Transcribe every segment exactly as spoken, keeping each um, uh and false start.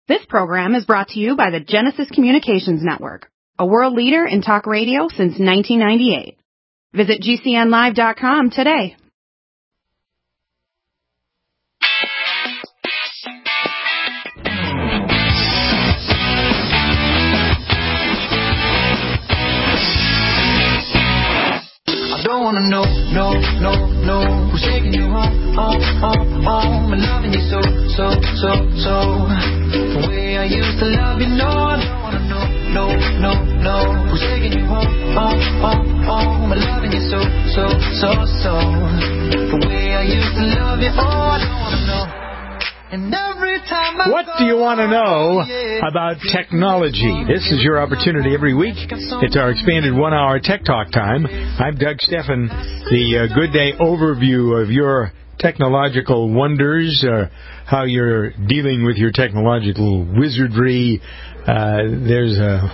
This program is brought to you by the Genesis Communications Network, a world leader in talk radio since nineteen ninety-eight. Visit G C N live dot com today. I don't wanna know, no, no, no, who's taking you home, home, home, home, and loving you so, so, so, so, the way I used to love you. No, I don't wanna know, no, no, no, who's taking you home, home, home, home, and loving you so, so, so, so, the way I used to love you. Oh, I don't wanna know. And every time I What do you want to know about technology? This is your opportunity every week. It's our expanded one-hour Tech Talk time. I'm Doug Steffen, the uh, Good Day overview of your technological wonders, uh, how you're dealing with your technological wizardry. Uh, there's a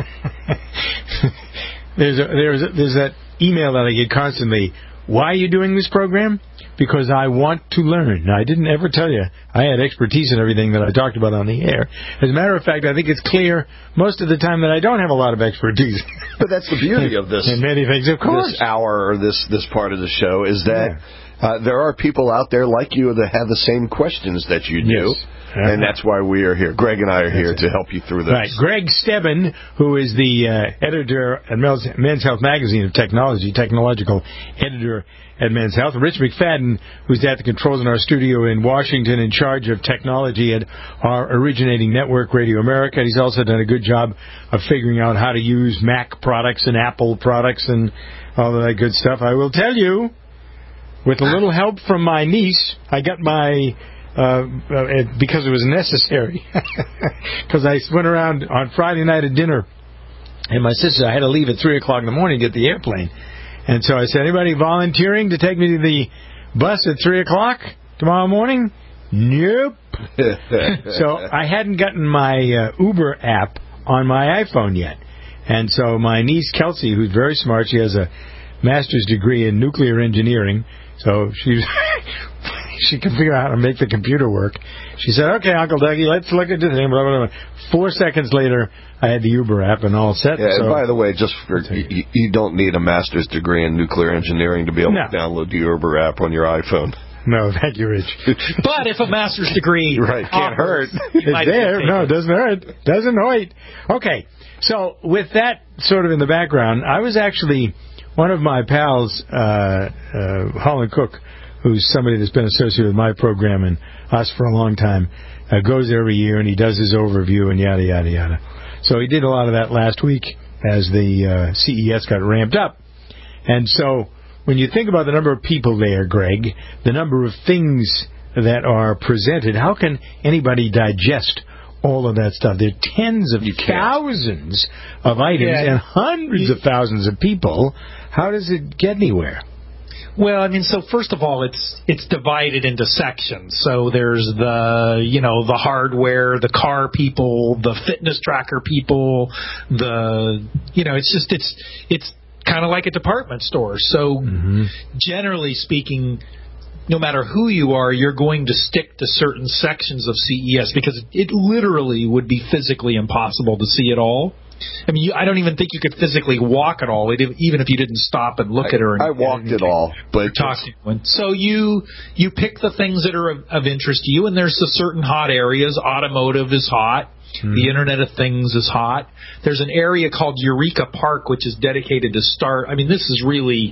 there's a, there's a, there's that email that I get constantly. Why are you doing this program? Because I want to learn. I didn't ever tell you I had expertise in everything that I talked about on the air. As a matter of fact, I think it's clear most of the time that I don't have a lot of expertise. But that's the beauty of this. In many things, of course. This hour or this, this part of the show is that yeah. uh, there are people out there like you that have the same questions that you do. Yes. Uh-huh. And that's why we are here. Greg and I are here to help you through this. Right. Greg Stebbin, who is the uh, editor at Men's Health Magazine of Technology, technological editor at Men's Health. Rich McFadden, who's at the controls in our studio in Washington, in charge of technology at our originating network, Radio America. He's also done a good job of figuring out how to use Mac products and Apple products and all of that good stuff. I will tell you, with a little help from my niece, I got my... Uh, uh, because it was necessary. Because I went around on Friday night at dinner, and my sister, I had to leave at three o'clock in the morning to get the airplane. And so I said, anybody volunteering to take me to the bus at three o'clock tomorrow morning? Nope. So I hadn't gotten my uh, Uber app on my iPhone yet. And so my niece, Kelsey, who's very smart, she has a master's degree in nuclear engineering, so she's... She can figure out how to make the computer work. She said, okay, Uncle Dougie, let's look at this thing. Blah, blah, blah. Four seconds later, I had the Uber app and all set. Yeah, so, and by the way, just for you, you don't need a master's degree in nuclear engineering to be able no. to download the Uber app on your iPhone. No, thank you, Rich. But if a master's degree right, can't hurt. It's there. No, it doesn't hurt. Doesn't hurt. Okay, so with that sort of in the background, I was actually, one of my pals, uh, uh, Holland Cook, who's somebody that's been associated with my program and us for a long time, uh, goes every year and he does his overview and yada, yada, yada. So he did a lot of that last week as the uh, C E S got ramped up. And so when you think about the number of people there, Greg, the number of things that are presented, how can anybody digest all of that stuff? There are tens of thousands of items yeah. and hundreds of thousands of people. How does it get anywhere? Well, I mean, so first of all, it's it's divided into sections. So there's the, you know, the hardware, the car people, the fitness tracker people, the, you know, it's just, it's it's kind of like a department store. So mm-hmm. generally speaking, no matter who you are, you're going to stick to certain sections of C E S because it literally would be physically impossible to see it all. I mean, you, I don't even think you could physically walk it all, even if you didn't stop and look I, at her. And, I walked and, it all, but talking. So you you pick the things that are of, of interest to you, and there's the certain hot areas. Automotive is hot. Hmm. The Internet of Things is hot. There's an area called Eureka Park, which is dedicated to start. I mean, this is really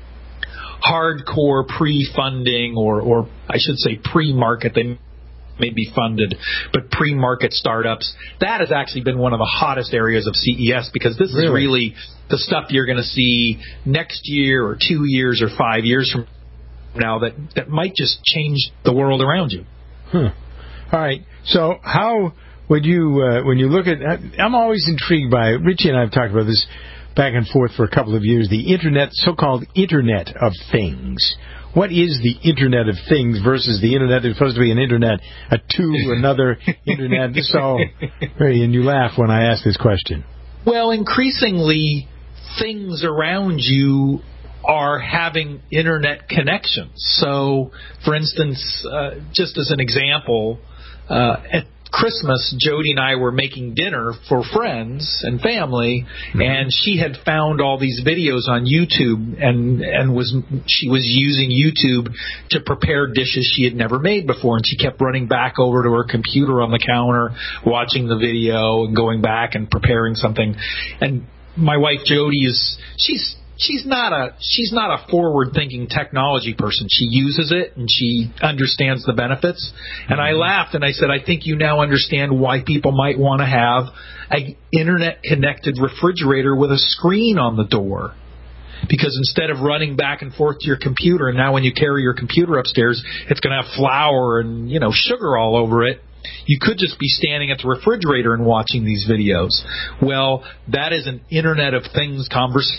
hardcore pre-funding, or, or I should say pre-market. They may be funded, but pre-market startups. That has actually been one of the hottest areas of C E S because this really? is really the stuff you're going to see next year or two years or five years from now that, that might just change the world around you. Huh. All right. So how would you, uh, when you look at, I'm always intrigued by, Richie and I have talked about this back and forth for a couple of years, the Internet, so-called Internet of Things. What is the Internet of Things versus the Internet that's supposed to be an Internet, a to another Internet? So, and you laugh when I ask this question. Well, increasingly, things around you are having Internet connections. So, for instance, uh, just as an example, uh, at Christmas, Jody and I were making dinner for friends and family, mm-hmm. and she had found all these videos on YouTube, and and was she was using YouTube to prepare dishes she had never made before, and she kept running back over to her computer on the counter, watching the video and going back and preparing something. And my wife Jody is she's She's not a she's not a forward-thinking technology person. She uses it and she understands the benefits. And I laughed and I said, I think you now understand why people might want to have an internet-connected refrigerator with a screen on the door. Because instead of running back and forth to your computer, and now when you carry your computer upstairs, it's going to have flour and, you know, sugar all over it. You could just be standing at the refrigerator and watching these videos. Well, that is an Internet of Things conversation.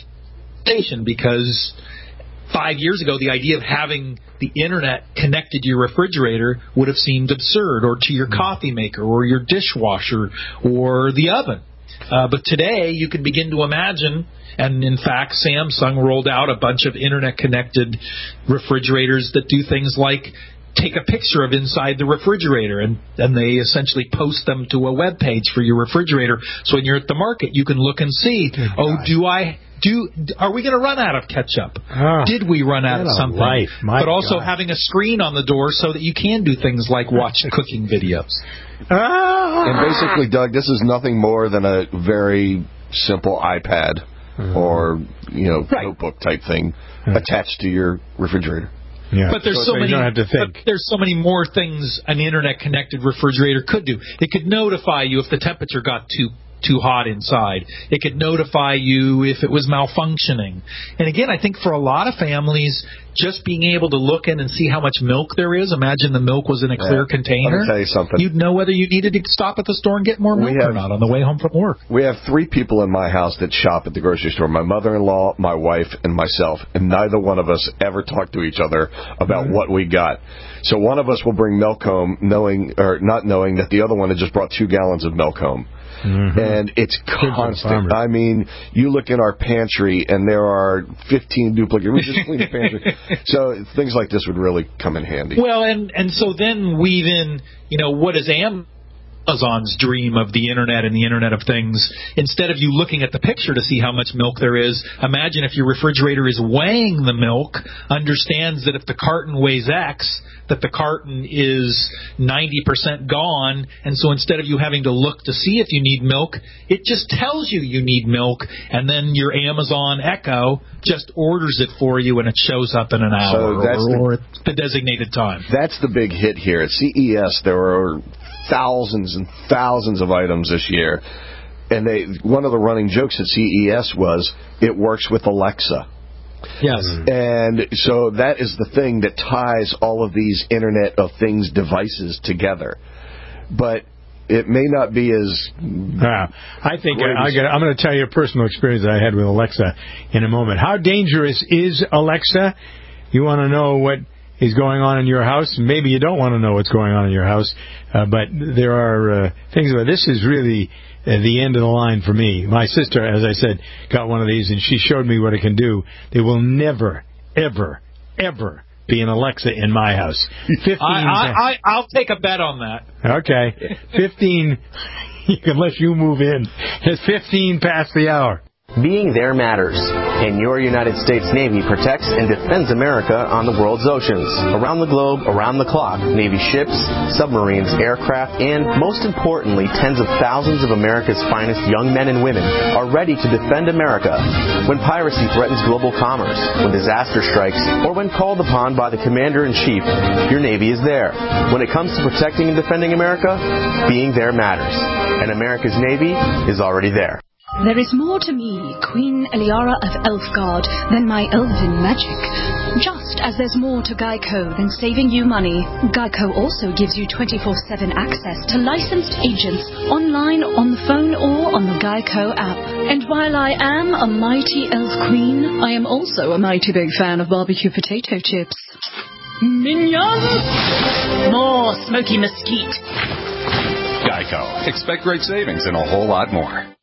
Because five years ago, the idea of having the Internet connected to your refrigerator would have seemed absurd, or to your coffee maker, or your dishwasher, or the oven. Uh, but today, you can begin to imagine, and in fact, Samsung rolled out a bunch of Internet-connected refrigerators that do things like take a picture of inside the refrigerator, and, and they essentially post them to a web page for your refrigerator. So when you're at the market, you can look and see, Good oh, God. do I... Do are we going to run out of ketchup? Oh, Did we run out of something? Life. My but also God. having a screen on the door so that you can do things like watch cooking videos. And basically, Doug, this is nothing more than a very simple iPad mm-hmm. or you know right. notebook type thing mm-hmm. attached to your refrigerator. Yeah. But there's so, so many. You don't have to think. But there's so many more things an internet-connected refrigerator could do. It could notify you if the temperature got too. too hot inside. It could notify you if it was malfunctioning. And again, I think for a lot of families, just being able to look in and see how much milk there is, imagine the milk was in a yeah. clear container. Let me tell you something. You'd know whether you needed to stop at the store and get more milk have, or not on the way home from work. We have three people in my house that shop at the grocery store, my mother-in-law, my wife, and myself, and neither one of us ever talk to each other about mm-hmm. what we got. So one of us will bring milk home knowing or not knowing that the other one had just brought two gallons of milk home. Mm-hmm. And it's constant. I mean, you look in our pantry, and there are fifteen duplicates. We just cleaned the pantry. So things like this would really come in handy. Well, and, and so then we then, you know, what is Am... Amazon's dream of the Internet and the Internet of Things, instead of you looking at the picture to see how much milk there is, imagine if your refrigerator is weighing the milk, understands that if the carton weighs X, that the carton is ninety percent gone, and so instead of you having to look to see if you need milk, it just tells you you need milk, and then your Amazon Echo just orders it for you, and it shows up in an hour so that's or, the, or at the designated time. That's the big hit here. At C E S, there were thousands and thousands of items this year, and they one of the running jokes at C E S was it works with Alexa. Yes. And so that is the thing that ties all of these Internet of Things devices together. But it may not be as... Uh, I think I, I got, I'm going to tell you a personal experience that I had with Alexa in a moment. How dangerous is Alexa? You want to know what is going on in your house? Maybe you don't want to know what's going on in your house, uh, but there are uh, things about this is really uh, the end of the line for me. My sister, as I said, got one of these, and she showed me what it can do. There will never, ever, ever be an Alexa in my house. Fifteen. I, I, I, I'll take a bet on that. Okay, fifteen. Unless you move in, it's fifteen past the hour. Being there matters, and your United States Navy protects and defends America on the world's oceans. Around the globe, around the clock, Navy ships, submarines, aircraft, and, most importantly, tens of thousands of America's finest young men and women are ready to defend America. When piracy threatens global commerce, when disaster strikes, or when called upon by the Commander-in-Chief, your Navy is there. When it comes to protecting and defending America, being there matters, and America's Navy is already there. There is more to me, Queen Eliara of Elfgard, than my elven magic. Just as there's more to Geico than saving you money, Geico also gives you twenty-four seven access to licensed agents online, on the phone, or on the Geico app. And while I am a mighty elf queen, I am also a mighty big fan of barbecue potato chips. Minions! More smoky mesquite. Geico. Expect great savings and a whole lot more.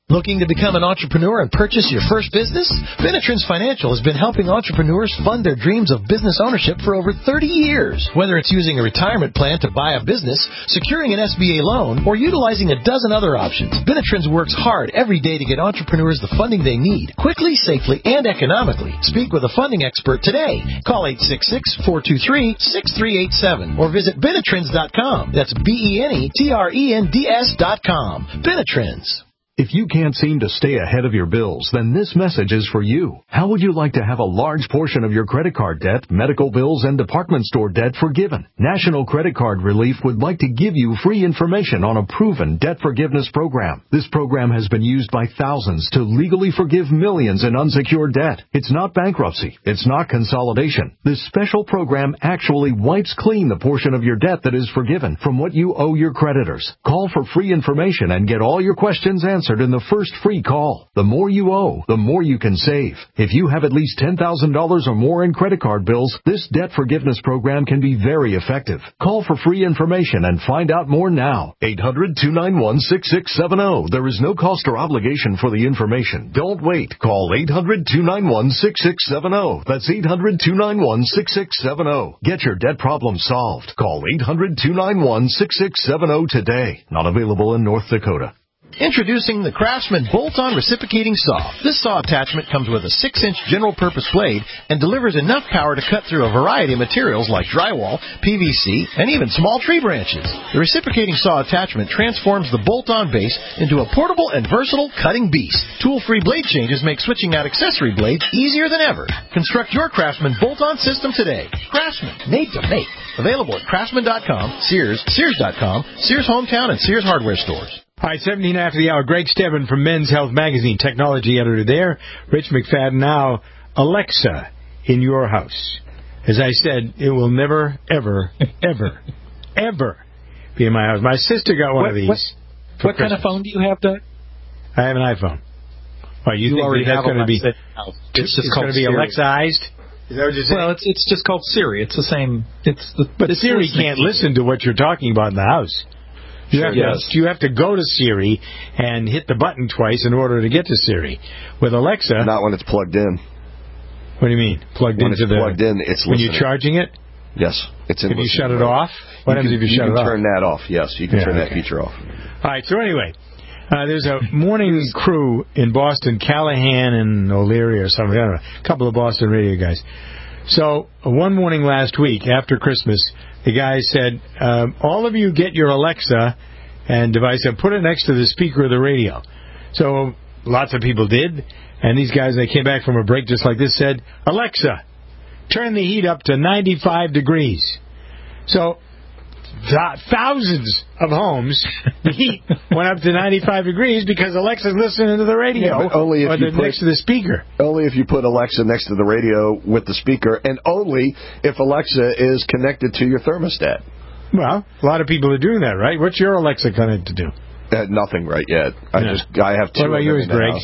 Looking to become an entrepreneur and purchase your first business? Benetrends Financial has been helping entrepreneurs fund their dreams of business ownership for over thirty years. Whether it's using a retirement plan to buy a business, securing an S B A loan, or utilizing a dozen other options, Benetrends works hard every day to get entrepreneurs the funding they need, quickly, safely, and economically. Speak with a funding expert today. Call eight six six, four two three, six three eight seven or visit Benetrends dot com. That's B E N E T R E N D S dot com. Benetrends. If you can't seem to stay ahead of your bills, then this message is for you. How would you like to have a large portion of your credit card debt, medical bills, and department store debt forgiven? National Credit Card Relief would like to give you free information on a proven debt forgiveness program. This program has been used by thousands to legally forgive millions in unsecured debt. It's not bankruptcy. It's not consolidation. This special program actually wipes clean the portion of your debt that is forgiven from what you owe your creditors. Call for free information and get all your questions answered in the first free call. The more you owe, the more you can save. If you have at least ten thousand dollars or more in credit card bills, this debt forgiveness program can be very effective. Call for free information and find out more now. eight hundred, two nine one, six six seven zero. There is no cost or obligation for the information. Don't wait. Call eight hundred, two nine one, six six seven zero. That's eight hundred, two nine one, six six seven zero. Get your debt problem solved. Call eight hundred, two nine one, six six seven zero today. Not available in North Dakota. Introducing the Craftsman Bolt-On Reciprocating Saw. This saw attachment comes with a six inch general-purpose blade and delivers enough power to cut through a variety of materials like drywall, P V C, and even small tree branches. The reciprocating saw attachment transforms the bolt-on base into a portable and versatile cutting beast. Tool-free blade changes make switching out accessory blades easier than ever. Construct your Craftsman Bolt-On system today. Craftsman, made to make. Available at Craftsman dot com, Sears, Sears dot com, Sears Hometown, and Sears Hardware stores. All right, seventeen after the hour. Greg Stebbin from Men's Health Magazine, technology editor there. Rich McFadden now. Alexa in your house. As I said, it will never, ever, ever, ever be in my house. My sister got one what, of these. What, what kind of phone do you have, Doug? I have an iPhone. Well, you, you think already that's have going to be? It's just called going to be Alexaized. Is that what you're saying? Well, it's it's just called Siri. It's the same. It's the, but it's Siri can't listen to what you're talking about in the house. You have, yes. to, you have to go to Siri and hit the button twice in order to get to Siri. With Alexa... Not when it's plugged in. What do you mean? Plugged when into it's the... plugged in, it's When listening. you're charging it? Yes. It's in Can you shut it mode. off? What you happens can, if you, you shut can it off? turn that off, yes. You can yeah, turn okay. that feature off. All right, so anyway, uh, there's a morning crew in Boston, Callahan and O'Leary or something, I don't know, a couple of Boston radio guys. So uh, one morning last week, after Christmas, the guy said, um, all of you get your Alexa and device and put it next to the speaker of the radio. So lots of people did, and these guys, they came back from a break just like this, said, Alexa, turn the heat up to ninety-five degrees. So th- thousands of homes, the heat went up to ninety-five degrees because Alexa's listening to the radio yeah, only if or you the, put, next to the speaker. Only if you put Alexa next to the radio with the speaker, and only if Alexa is connected to your thermostat. Well, a lot of people are doing that, right? What's your Alexa connected to? Uh, nothing right yet. I yeah. just I have two. What about yours, Greg?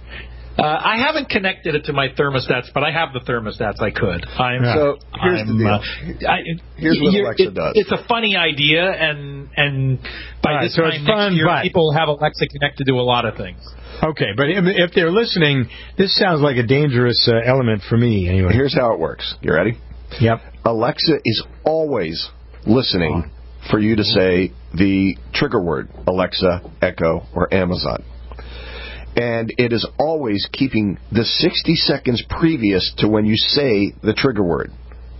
Uh, I haven't connected it to my thermostats, but I have the thermostats I could. I'm, so here's I'm, the deal. Uh, I, here's what Alexa it, does. It's a funny idea, and and by right, this so time it's next fun, year, but... people have Alexa connected to a lot of things. Okay, but if they're listening, this sounds like a dangerous uh, element for me. Anyway, here's how it works. You ready? Yep. Alexa is always listening for you to say the trigger word, Alexa, Echo, or Amazon. And it is always keeping the sixty seconds previous to when you say the trigger word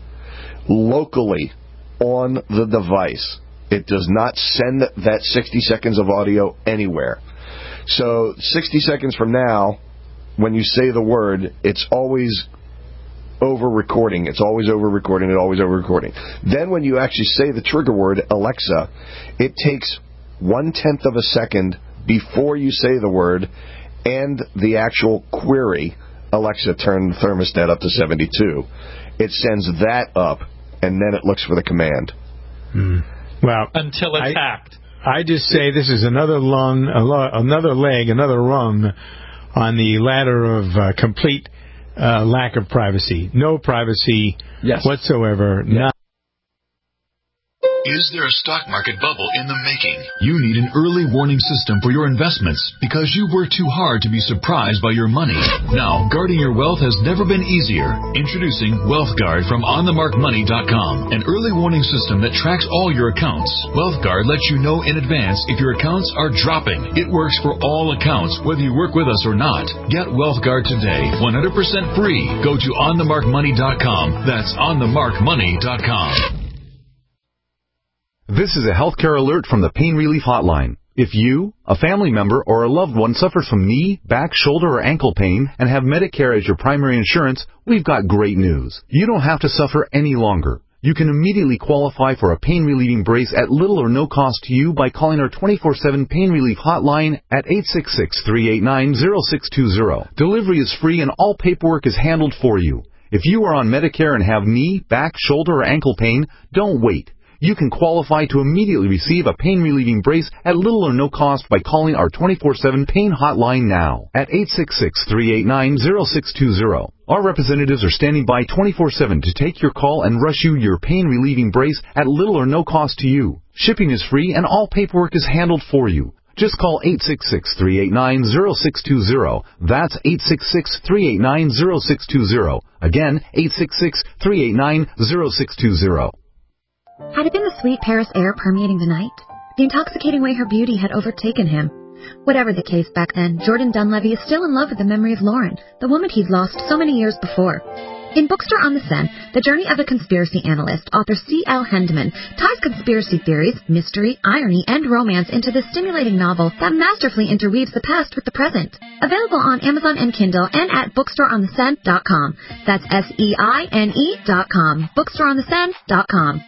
locally on the device. It does not send that sixty seconds of audio anywhere. So sixty seconds from now, when you say the word, it's always over recording. It's always over recording. It's always over recording. Then when you actually say the trigger word, Alexa, it takes one tenth of a second before you say the word and the actual query, Alexa, turn the thermostat up to seventy-two. It sends that up, and then it looks for the command. Hmm. Well, until it's I, hacked. I just say this is another lung, another leg, another rung on the ladder of uh, complete uh, lack of privacy. No privacy yes. whatsoever. Yes. Not Is there a stock market bubble in the making? You need an early warning system for your investments because you work too hard to be surprised by your money. Now, guarding your wealth has never been easier. Introducing WealthGuard from on the mark money dot com, an early warning system that tracks all your accounts. WealthGuard lets you know in advance if your accounts are dropping. It works for all accounts, whether you work with us or not. Get WealthGuard today, one hundred percent free. Go to on the mark money dot com. That's on the mark money dot com. This is a healthcare alert from the Pain Relief Hotline. If you, a family member, or a loved one suffers from knee, back, shoulder, or ankle pain and have Medicare as your primary insurance, we've got great news. You don't have to suffer any longer. You can immediately qualify for a pain-relieving brace at little or no cost to you by calling our twenty-four seven Pain Relief Hotline at eight six six, three eight nine, zero six two zero. Delivery is free and all paperwork is handled for you. If you are on Medicare and have knee, back, shoulder, or ankle pain, don't wait. You can qualify to immediately receive a pain-relieving brace at little or no cost by calling our twenty-four seven Pain Hotline now at eight six six, three eight nine, zero six two zero. Our representatives are standing by twenty-four seven to take your call and rush you your pain-relieving brace at little or no cost to you. Shipping is free and all paperwork is handled for you. Just call eight six six, three eight nine, zero six two zero. That's eight six six, three eight nine, zero six two zero. Again, eight six six, three eight nine, zero six two zero. Had it been the sweet Paris air permeating the night? The intoxicating way her beauty had overtaken him? Whatever the case back then, Jordan Dunleavy is still in love with the memory of Lauren, the woman he'd lost so many years before. In Bookstore on the Seine, The Journey of a Conspiracy Analyst, author C L Hendeman ties conspiracy theories, mystery, irony, and romance into this stimulating novel that masterfully interweaves the past with the present. Available on Amazon and Kindle and at bookstore on the seine dot com. That's S E I N E dot com. bookstore on the seine dot com.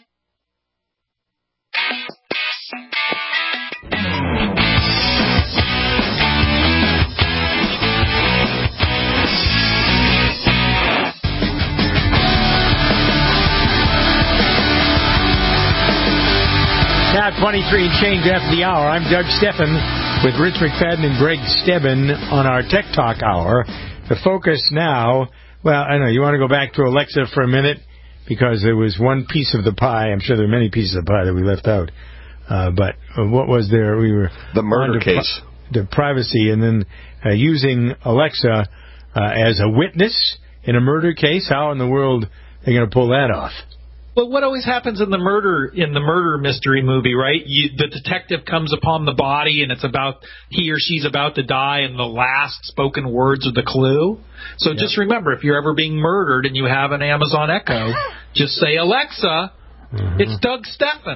Now twenty-three and change after the hour. I'm Doug Steffen with Rich McFadden and Greg Stebbin on our Tech Talk Hour. The focus now, well, I know, you want to go back to Alexa for a minute? Because there was one piece of the pie. I'm sure there are many pieces of pie that we left out. Uh, but uh, what was there? We were the murder case, the privacy, and then uh, using Alexa uh, as a witness in a murder case. How in the world are they going to pull that off? Well, what always happens in the murder in the murder mystery movie, right? You, the detective comes upon the body, and it's about he or she's about to die, and the last spoken words are the clue. So yep. Just remember, if you're ever being murdered and you have an Amazon Echo, just say, Alexa, mm-hmm. It's Doug Steffen.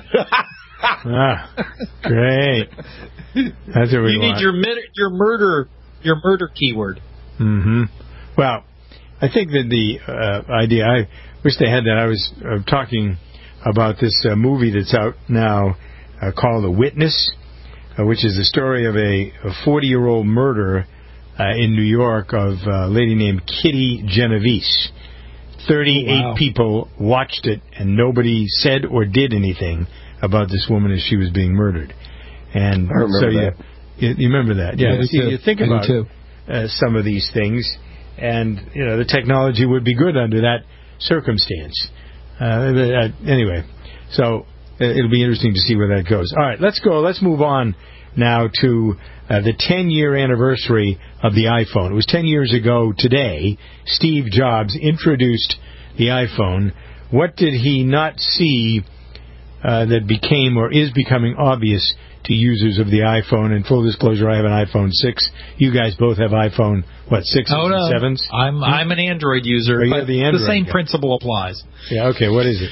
Ah, great. That's what we you want. need your your murder your murder keyword. Mm-hmm. Well, I think that the uh, idea I. wish they had that. I was uh, talking about this uh, movie that's out now uh, called The Witness, uh, which is the story of a forty-year-old murder uh, in New York of a lady named Kitty Genovese. thirty-eight oh, wow. people watched it, and nobody said or did anything about this woman as she was being murdered. And I remember so that. You, you, you remember that? Yeah. yeah you, you think about uh, some of these things, and you know the technology would be good under that circumstance. Uh, anyway, so it'll be interesting to see where that goes. All right, let's go. Let's move on now to uh, the ten-year anniversary of the iPhone. It was ten years ago today. Steve Jobs introduced the iPhone. What did he not see uh, that became or is becoming obvious to users of the iPhone? And full disclosure, I have an iPhone six. You guys both have iPhone, what, sixes oh, no. and sevens? I'm I'm an Android user. Are you the Android the same guy? Principle applies. Yeah, okay, what is it?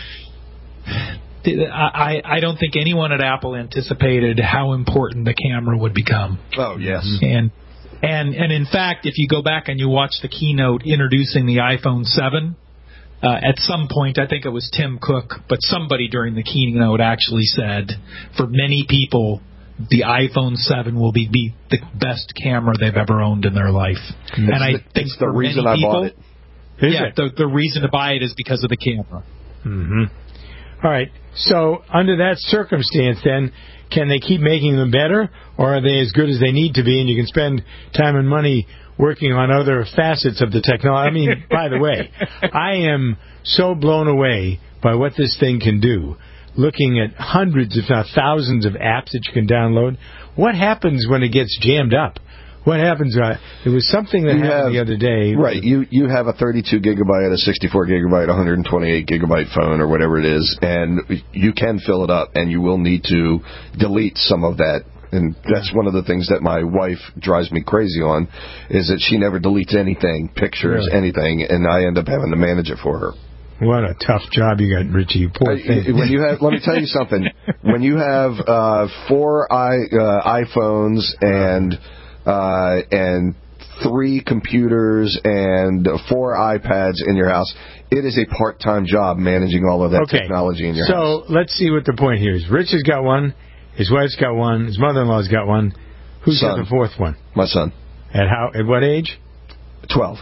I, I don't think anyone at Apple anticipated how important the camera would become. Oh, yes. And and and in fact, if you go back and you watch the keynote introducing the iPhone seven, Uh, at some point, I think it was Tim Cook, but somebody during the keynote actually said, for many people, the iPhone seven will be, be the best camera they've ever owned in their life. It's and I the, think it's the for reason many I people, bought it. Is yeah, it? The, the reason to buy it is because of the camera. Mm-hmm. All right. So under that circumstance, then, can they keep making them better, or are they as good as they need to be, and you can spend time and money working on other facets of the technology? I mean, by the way, I am so blown away by what this thing can do. looking at hundreds, if not thousands, of apps that you can download. What happens when it gets jammed up? What happens? Uh, there was something that You happened have- the other day. Right, you you have a thirty-two gigabyte, a sixty-four gigabyte, one hundred twenty-eight gigabyte phone or whatever it is, and you can fill it up, and you will need to delete some of that. And that's one of the things that my wife drives me crazy on, is that she never deletes anything, pictures, Really? anything, and I end up having to manage it for her. What a tough job you got, Richie. You poor Uh, thing. when you have, let me tell you something. When you have uh, four i uh, iPhones and uh, and three computers and four iPads in your house, it is a part-time job managing all of that Okay. technology in your so house. let's see what the point here is. Rich has got one. His wife's got one. His mother-in-law's got one. Who's Son. got the fourth one? My son, At how? At what age? twelve.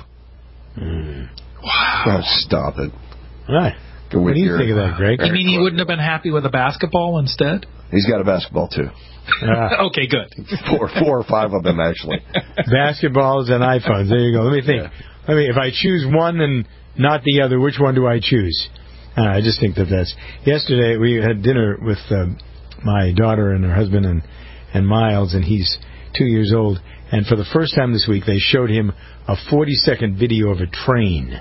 Mm. Wow. Oh, stop it. All right. Go What with do you your- think of that, Greg? You mean he wouldn't have been happy with a basketball instead? He's got a basketball too. Ah. Okay, good. Four, four or five of them actually. Basketballs and iPhones. There you go. Let me think. Let me. If I choose one and not the other, which one do I choose? Uh, I just think that that's. Yesterday we had dinner with um, my daughter and her husband and and Miles, and he's two years old. And for the first time this week, they showed him a forty second video of a train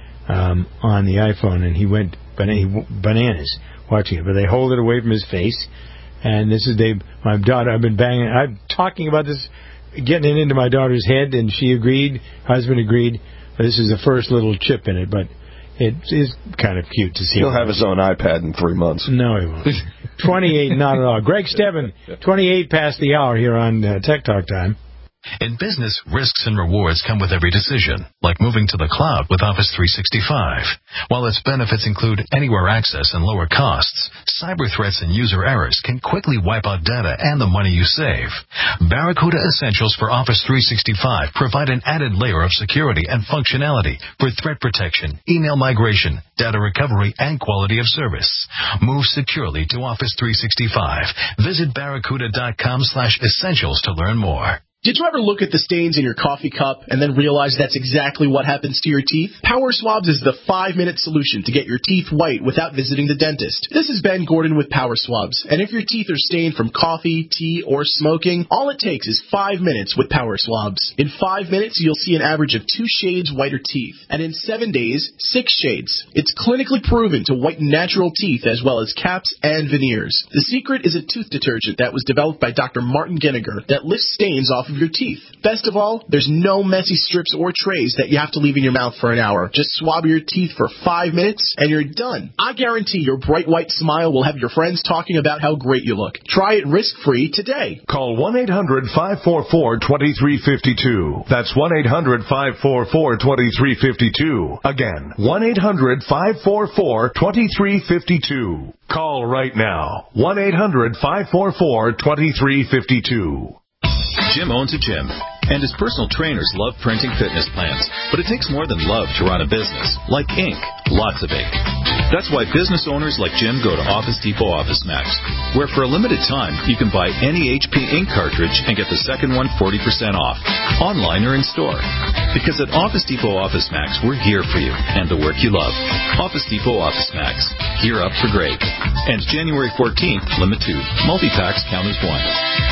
um, on the iPhone, and he went bana- he w- bananas watching it. But they hold it away from his face. And this is Dave, my daughter. I've been banging. I'm talking about this, getting it into my daughter's head, and she agreed. Husband agreed. This is the first little chip in it, but it is kind of cute to see. He'll have his own iPad in three months. No, he won't. twenty-eight, not at all. Greg Stebbin, twenty-eight past the hour here on uh, Tech Talk Time. In business, risks and rewards come with every decision, like moving to the cloud with Office three sixty-five. While its benefits include anywhere access and lower costs, cyber threats and user errors can quickly wipe out data and the money you save. Barracuda Essentials for Office three sixty-five provide an added layer of security and functionality for threat protection, email migration, data recovery, and quality of service. Move securely to Office three sixty-five. Visit barracuda.com slash essentials to learn more. Did you ever look at the stains in your coffee cup and then realize that's exactly what happens to your teeth? Power Swabs is the five-minute solution to get your teeth white without visiting the dentist. This is Ben Gordon with Power Swabs, and if your teeth are stained from coffee, tea, or smoking, all it takes is five minutes with Power Swabs. In five minutes, you'll see an average of two shades whiter teeth, and in seven days, six shades. It's clinically proven to whiten natural teeth as well as caps and veneers. The secret is a tooth detergent that was developed by Doctor Martin Ginniger that lifts stains off of your teeth. Best of all, there's no messy strips or trays that you have to leave in your mouth for an hour. Just swab your teeth for five minutes and you're done. I guarantee your bright white smile will have your friends talking about how great you look. Try it risk-free today. Call one eight hundred five four four two three five two. That's one eight hundred five four four two three five two. Again, one eight hundred five four four two three five two. Call right now. one eight hundred five four four two three five two. Jim owns a gym, and his personal trainers love printing fitness plans. But it takes more than love to run a business, like ink, lots of ink. That's why business owners like Jim go to Office Depot Office Max, where for a limited time you can buy any H P ink cartridge and get the second one forty percent off, online or in store. Because at Office Depot Office Max, we're here for you and the work you love. Office Depot Office Max, gear up for great. And January fourteenth, limit two. Multi-packs count as one.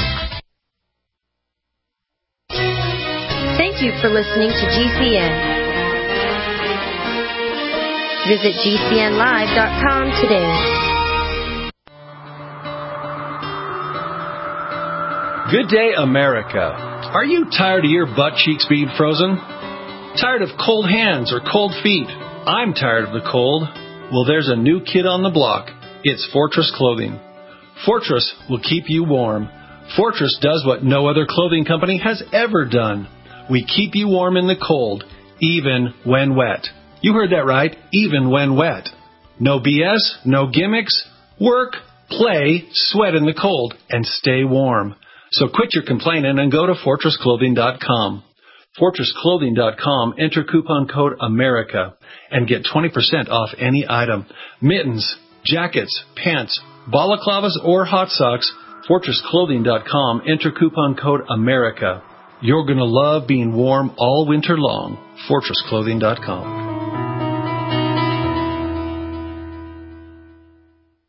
Thank you for listening to G C N. Visit G C N live dot com today. Good day, America. Are you tired of your butt cheeks being frozen? Tired of cold hands or cold feet? I'm tired of the cold. Well, there's a new kid on the block. It's Fortress Clothing. Fortress will keep you warm. Fortress does what no other clothing company has ever done. We keep you warm in the cold, even when wet. You heard that right, even when wet. No B S, no gimmicks. Work, play, sweat in the cold, and stay warm. So quit your complaining and go to fortress clothing dot com. fortress clothing dot com, enter coupon code AMERICA, and get twenty percent off any item. Mittens, jackets, pants, balaclavas, or hot socks. fortress clothing dot com, enter coupon code AMERICA. You're going to love being warm all winter long. fortress clothing dot com.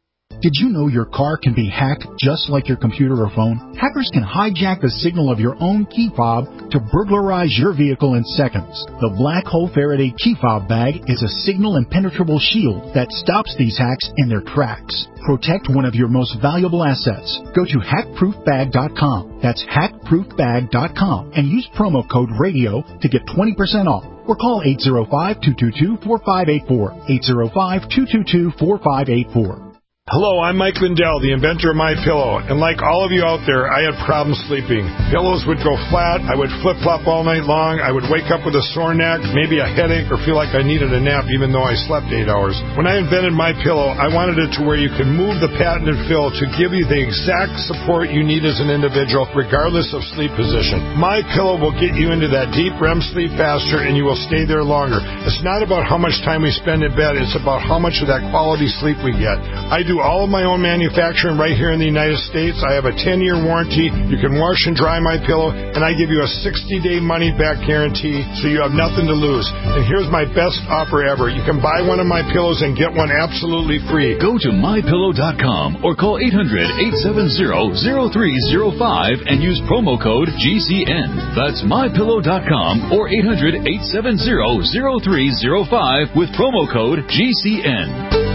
Did you know your car can be hacked just like your computer or phone? Hackers can hijack the signal of your own key fob to burglarize your vehicle in seconds. The Black Hole Faraday key fob bag is a signal impenetrable shield that stops these hacks in their tracks. Protect one of your most valuable assets. Go to hack proof bag dot com. That's hack proof bag dot com and use promo code RADIO to get twenty percent off. Or call eight zero five, two two two, four five eight four. eight zero five, two two two, four five eight four. Hello, I'm Mike Lindell, the inventor of MyPillow, and like all of you out there, I had problems sleeping. Pillows would go flat, I would flip-flop all night long, I would wake up with a sore neck, maybe a headache, or feel like I needed a nap even though I slept eight hours. When I invented MyPillow, I wanted it to where you could move the patented fill to give you the exact support you need as an individual, regardless of sleep position. MyPillow will get you into that deep R E M sleep faster, and you will stay there longer. It's not about how much time we spend in bed, it's about how much of that quality sleep we get. I do all of my own manufacturing right here in the United States. I have a ten-year warranty. You can wash and dry my pillow, and I give you a sixty-day money-back guarantee, so you have nothing to lose. And here's my best offer ever. You can buy one of my pillows and get one absolutely free. Go to my pillow dot com or call eight hundred, eight seven zero, zero three zero five and use promo code G C N. That's my pillow dot com or eight hundred, eight seven zero, zero three zero five with promo code G C N.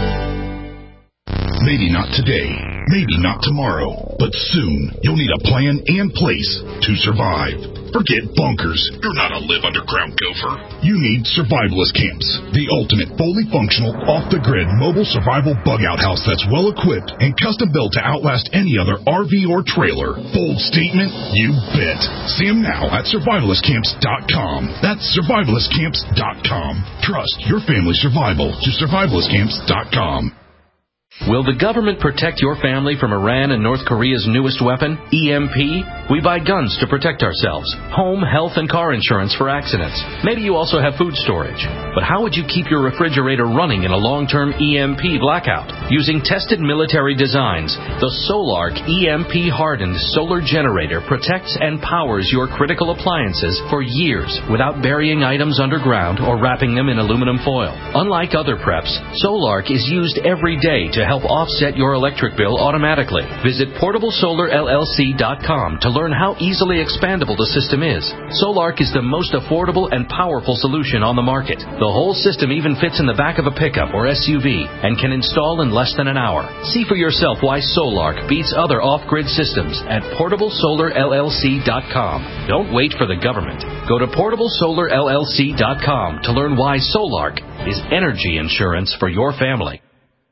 Maybe not today, maybe not tomorrow, but soon you'll need a plan and place to survive. Forget bunkers. You're not a live underground gopher. You need survivalist camps, the ultimate fully functional, off-the-grid mobile survival bug-out house that's well-equipped and custom-built to outlast any other R V or trailer. Bold statement? You bet. See them now at survivalist camps dot com. That's survivalist camps dot com. Trust your family's survival to survivalist camps dot com. Will the government protect your family from Iran and North Korea's newest weapon, E M P? We buy guns to protect ourselves, home, health, and car insurance for accidents. Maybe you also have food storage. But how would you keep your refrigerator running in a long-term E M P blackout? Using tested military designs, the Solark E M P-hardened solar generator protects and powers your critical appliances for years without burying items underground or wrapping them in aluminum foil. Unlike other preps, Solark is used every day to help offset your electric bill automatically. Visit portable solar L L C dot com to learn how easily expandable the system is. Solark is the most affordable and powerful solution on the market. The whole system even fits in the back of a pickup or S U V and can install in less than an hour. See for yourself why Solark beats other off-grid systems at portable solar L L C dot com. Don't wait for the government. Go to portable solar L L C dot com to learn why Solark is energy insurance for your family.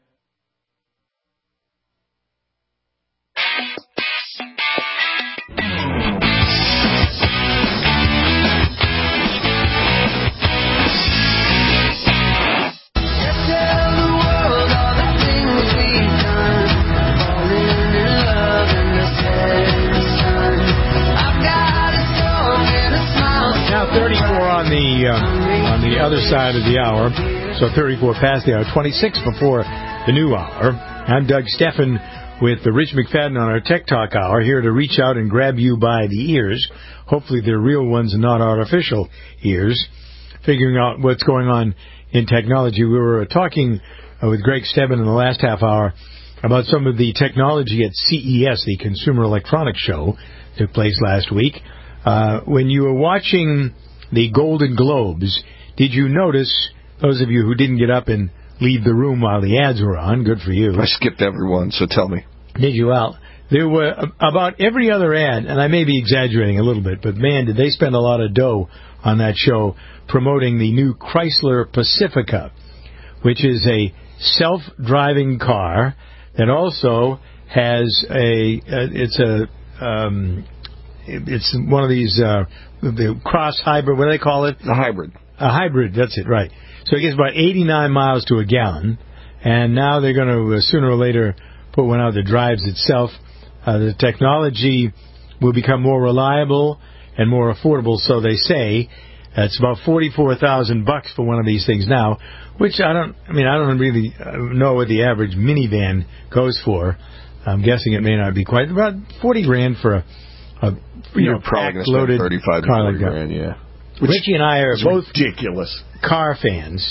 On the uh, on the other side of the hour, so thirty-four past the hour, twenty-six before the new hour. I'm Doug Steffen with the Rich McFadden on our Tech Talk Hour, here to reach out and grab you by the ears. Hopefully they're real ones and not artificial ears. Figuring out what's going on in technology. We were talking uh, with Greg Stebbin in the last half hour about some of the technology at C E S, the Consumer Electronics Show, took place last week. Uh, when you were watching the Golden Globes, did you notice, those of you who didn't get up and leave the room while the ads were on, good for you. I skipped every one, so tell me. Did you? Well, there were about every other ad, and I may be exaggerating a little bit, but man, did they spend a lot of dough on that show promoting the new Chrysler Pacifica, which is a self-driving car that also has a, uh, it's a, um, it's one of these uh, the cross hybrid. What do they call it? A hybrid. A hybrid. That's it. Right. So it gets about eighty-nine miles to a gallon, and now they're going to uh, sooner or later put one out that drives itself. Uh, the technology will become more reliable and more affordable, so they say. Uh, it's about forty-four thousand bucks for one of these things now, which I don't. I mean, I don't really know what the average minivan goes for. I'm guessing it may not be quite about forty grand for a. A, you You're know, probably going to loaded spend thirty-five to forty grand, yeah. Which Richie and I are both ridiculous car fans.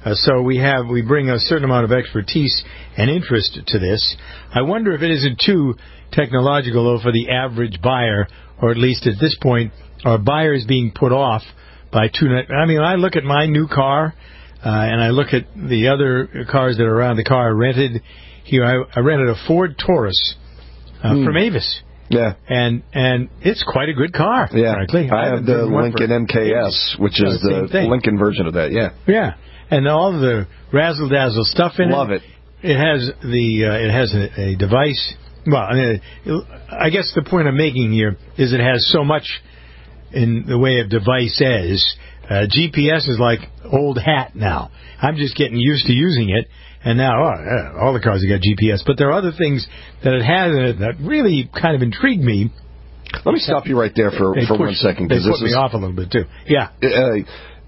Uh, so we have we bring a certain amount of expertise and interest to this. I wonder if it isn't too technological, though, for the average buyer, or at least at this point, our buyer is being put off by two. I mean, I look at my new car, uh, and I look at the other cars that are around. The car I rented here, I, I rented a Ford Taurus uh, mm. from Avis. Yeah, and and it's quite a good car. Yeah, frankly. I, I have the Lincoln M K S, which is the, the Lincoln version of that. Yeah, yeah, and all of the razzle dazzle stuff in Love it. Love it. It has the uh, it has a, a device. Well, I mean, I guess the point I'm making here is it has so much in the way of devices. Uh, G P S is like old hat now. I'm just getting used to using it. And now, oh, yeah, all the cars have got G P S. But there are other things that it has in it that really kind of intrigued me. Let me stop you right there for, for push, one second. They this put me is, off a little bit, too. Yeah. Uh,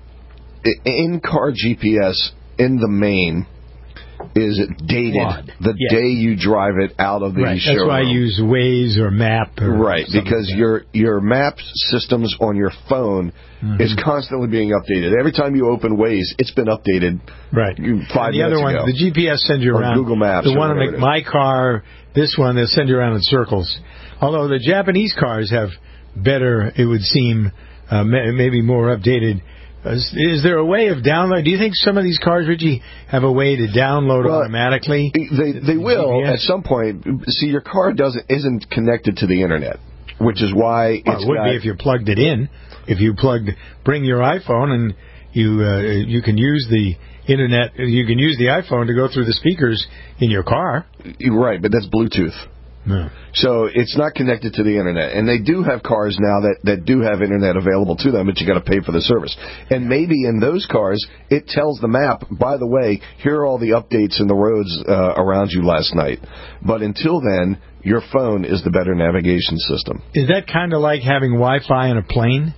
in-car G P S, in the main, is dated Flawed. the yes. day you drive it out of the right. showroom. That's why I use Waze or Map. Or right, because like your your map systems on your phone mm-hmm. is constantly being updated. Every time you open Waze, it's been updated. Right. Five and the minutes other one, ago. the G P S sends you or around. Google Maps. The one in my car, this one, they'll send you around in circles. Although the Japanese cars have better, it would seem, uh, maybe more updated. Is, is there a way of download? Do you think some of these cars, Richie, have a way to download well, automatically? They they will G P S? At some point. See, your car doesn't isn't connected to the internet, which is why well, it's it would got, be if you plugged it in. If you plugged, bring your iPhone and you uh, you can use the internet. You can use the iPhone to go through the speakers in your car. Right, but that's Bluetooth. No. So it's not connected to the internet. And they do have cars now that, that do have internet available to them, but you got to pay for the service. And maybe in those cars, it tells the map, by the way, here are all the updates in the roads uh, around you last night. But until then, your phone is the better navigation system. Is that kind of like having Wi-Fi in a plane?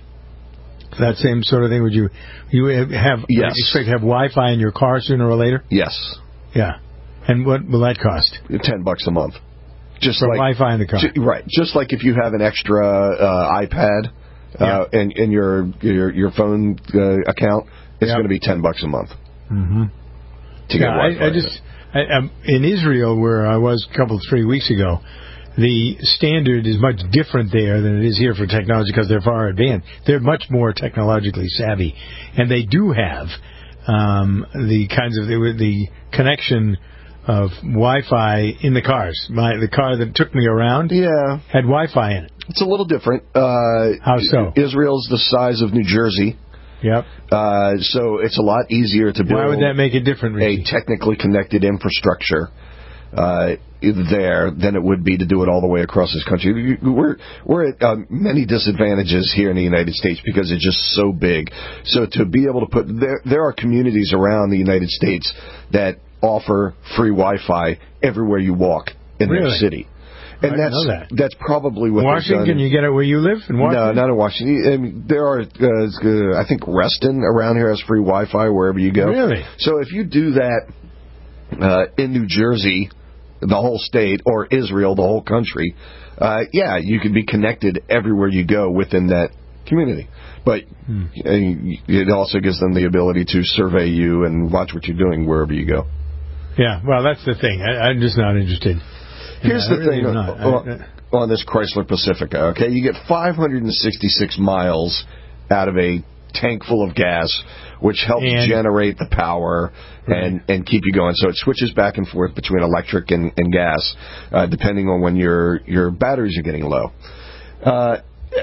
That same sort of thing? Would you you have yes. expect to have Wi-Fi in your car sooner or later? Yes. Yeah. And what will that cost? Ten bucks a month. Just For like Wi-Fi in the car, ju- right? Just like if you have an extra uh, iPad uh, yeah. in, in your your your phone uh, account, it's yeah. going to be ten bucks a month. Mm-hmm. To yeah, get Wi-Fi. I, I just I, um, in Israel, where I was a couple three weeks ago, the standard is much different there than it is here for technology because they're far advanced. They're much more technologically savvy, and they do have um, the kinds of the, the connection of Wi-Fi in the cars. My the car that took me around yeah. had Wi-Fi in it. It's a little different. Uh, How so? Israel's the size of New Jersey. Yep. Uh, so it's a lot easier to build. Why would that make it different, Richie? A technically connected infrastructure uh, there than it would be to do it all the way across this country. We're we're at uh, many disadvantages here in the United States because it's just so big. So to be able to put there, there are communities around the United States that offer free Wi-Fi everywhere you walk in really? their city. And I that's know that. that's probably what Washington. Can you get it where you live in Washington? No, not in Washington. I mean, there are, uh, I think Reston around here has free Wi-Fi wherever you go. Really? So if you do that uh, in New Jersey, the whole state, or Israel, the whole country, uh, yeah, you can be connected everywhere you go within that community. But hmm. it also gives them the ability to survey you and watch what you're doing wherever you go. Yeah, well, that's the thing. I, I'm just not interested. Here's yeah, the really thing on, I, on this Chrysler Pacifica, okay? You get five hundred sixty-six miles out of a tank full of gas, which helps and, generate the power right. and, and keep you going. So it switches back and forth between electric and, and gas, uh, depending on when your, your batteries are getting low. Uh,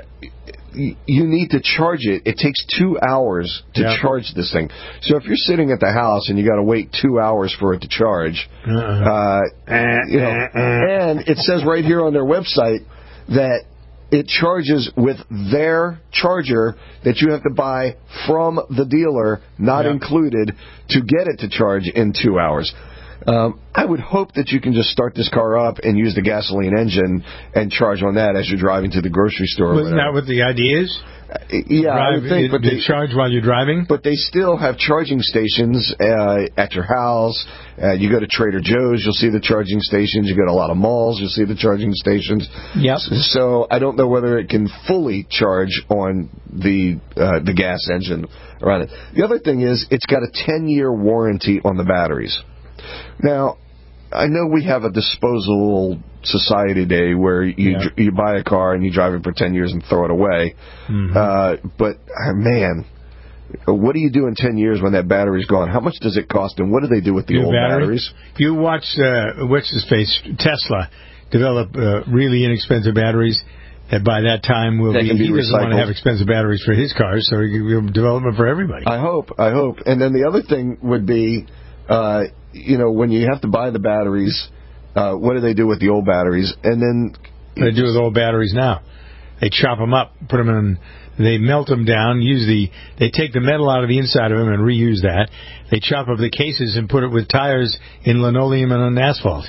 you need to charge it. It takes two hours to yep. charge this thing. So if you're sitting at the house and you got to wait two hours for it to charge, uh-uh. uh, you know, and it says right here on their website that it charges with their charger that you have to buy from the dealer, not yep. included, to get it to charge in two hours. Um, I would hope that you can just start this car up and use the gasoline engine and charge on that as you're driving to the grocery store. Wasn't that what the idea is? Uh, yeah, Drive, I would think. But they, they charge while you're driving? But they still have charging stations uh, at your house. Uh, you go to Trader Joe's, you'll see the charging stations. You go to a lot of malls, you'll see the charging stations. Yep. So I don't know whether it can fully charge on the uh, the gas engine around it. The other thing is it's got a ten-year warranty on the batteries. Now, I know we have a disposable society today where you Yeah. you buy a car and you drive it for ten years and throw it away. Mm-hmm. Uh, but, uh, man, what do you do in ten years when that battery's gone? How much does it cost, and what do they do with the New old battery? batteries? You watch, uh, what's his face, Tesla, develop uh, really inexpensive batteries that by that time will That be, can be he doesn't want to recycled. have expensive batteries for his cars, so he will develop them for everybody. I hope, I hope. And then the other thing would be, uh, you know, when you have to buy the batteries, uh, what do they do with the old batteries? And then They do with old batteries now. They chop them up, put them in, they melt them down, use the, they take the metal out of the inside of them and reuse that. They chop up the cases and put it with tires in linoleum and on asphalt.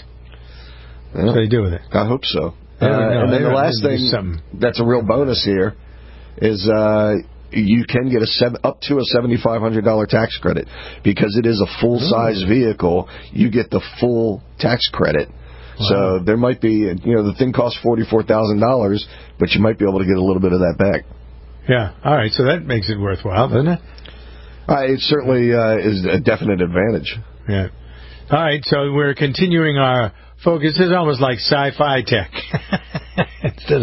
That's what they do with it. I hope so. I Uh, don't know. and then They the don't last do thing something. that's a real bonus here is uh, you can get a seven, up to a seventy-five hundred dollars tax credit. Because it is a full-size vehicle, you get the full tax credit. Wow. So there might be, you know, the thing costs forty-four thousand dollars, but you might be able to get a little bit of that back. Yeah, all right, so that makes it worthwhile, doesn't it? Uh, it certainly uh, is a definite advantage. Yeah. All right, so we're continuing our focus. It's almost like sci-fi tech. Instead of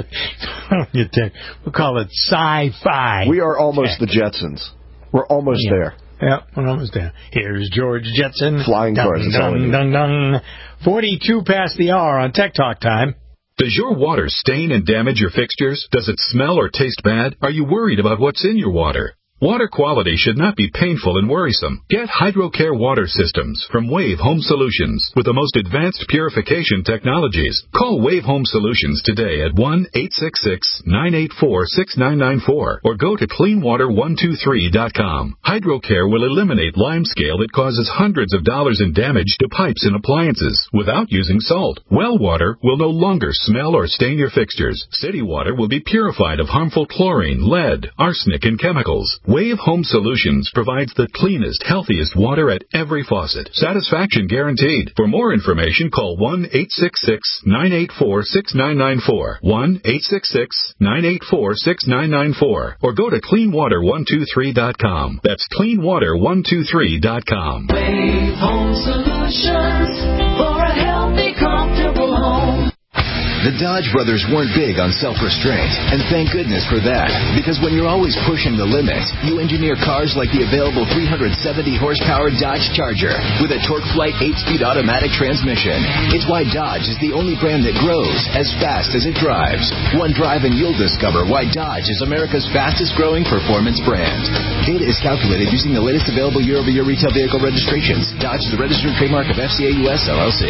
tech, we'll call it sci-fi. We are almost tech. the Jetsons. We're almost Yeah. there. Yeah, we're almost there. Here's George Jetson. Flying Dung, cars. that's all we Dung, need. dung, dung. forty-two past the hour on Tech Talk time. Does your water stain and damage your fixtures? Does it smell or taste bad? Are you worried about what's in your water? Water quality should not be painful and worrisome. Get HydroCare water systems from Wave Home Solutions with the most advanced purification technologies. Call Wave Home Solutions today at one eight six six, nine eight four, six nine nine four or go to clean water one two three dot com. HydroCare will eliminate limescale that causes hundreds of dollars in damage to pipes and appliances without using salt. Well water will no longer smell or stain your fixtures. City water will be purified of harmful chlorine, lead, arsenic, and chemicals. Wave Home Solutions provides the cleanest, healthiest water at every faucet. Satisfaction guaranteed. For more information, call one eight six six, nine eight four, six nine nine four, one eight six six, nine eight four, six nine nine four, or go to clean water one two three dot com. That's clean water one two three dot com. Wave Home Solutions for a healthy, comfortable home. The Dodge brothers weren't big on self-restraint, and thank goodness for that, because when you're always pushing the limit, you engineer cars like the available three hundred seventy horsepower Dodge Charger with a TorqueFlite eight-speed automatic transmission. It's why Dodge is the only brand that grows as fast as it drives. One drive and you'll discover why Dodge is America's fastest-growing performance brand. Data is calculated using the latest available year-over-year retail vehicle registrations. Dodge is the registered trademark of F C A U S L L C.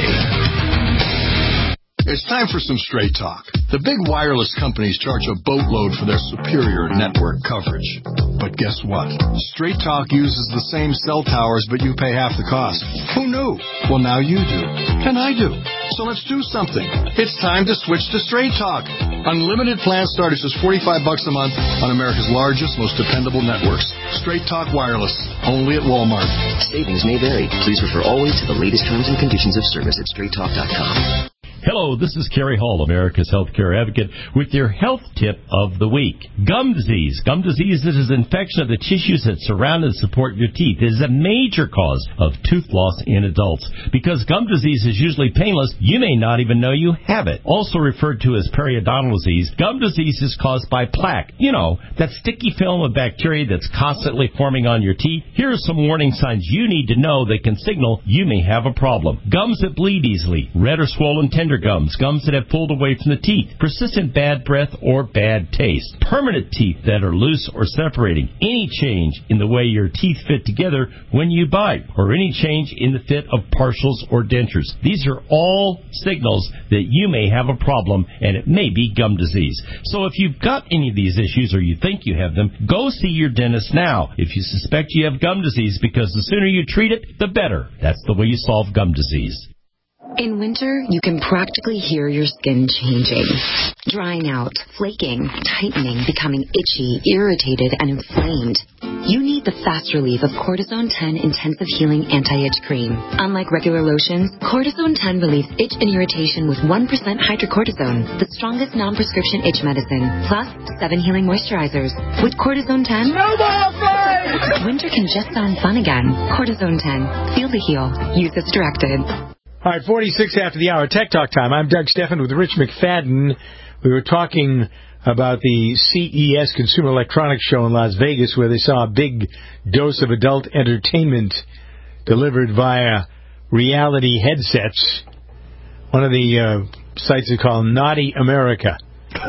It's time for some straight talk. The big wireless companies charge a boatload for their superior network coverage. But guess what? Straight Talk uses the same cell towers, but you pay half the cost. Who knew? Well, now you do. And I do. So let's do something. It's time to switch to Straight Talk. Unlimited plans start at just forty-five bucks a month on America's largest, most dependable networks. Straight Talk Wireless. Only at Walmart. Savings may vary. Please refer always to the latest terms and conditions of service at straight talk dot com. Hello, this is Kerry Hall, America's healthcare advocate, with your health tip of the week. Gum disease. Gum disease is an infection of the tissues that surround and support your teeth. It is a major cause of tooth loss in adults. Because gum disease is usually painless, you may not even know you have it. Also referred to as periodontal disease, gum disease is caused by plaque. You know, that sticky film of bacteria that's constantly forming on your teeth. Here are some warning signs you need to know that can signal you may have a problem. Gums that bleed easily, red or swollen tendons, tender gums, gums that have pulled away from the teeth, persistent bad breath or bad taste, permanent teeth that are loose or separating, any change in the way your teeth fit together when you bite, or any change in the fit of partials or dentures. These are all signals that you may have a problem, and it may be gum disease. So if you've got any of these issues or you think you have them, go see your dentist now if you suspect you have gum disease, because the sooner you treat it, the better. That's the way you solve gum disease. In winter, you can practically hear your skin changing. Drying out, flaking, tightening, becoming itchy, irritated, and inflamed. You need the fast relief of Cortisone ten Intensive Healing Anti-Itch Cream. Unlike regular lotions, Cortisone ten relieves itch and irritation with one percent hydrocortisone, the strongest non-prescription itch medicine, plus seven healing moisturizers. With Cortisone ten, winter can just sound fun again. Cortisone ten. Feel the heal. Use as directed. All right, forty-six after the hour, Tech Talk time. I'm Doug Steffen with Rich McFadden. We were talking about the C E S Consumer Electronics Show in Las Vegas, where they saw a big dose of adult entertainment delivered via reality headsets. One of the uh, sites is called Naughty America.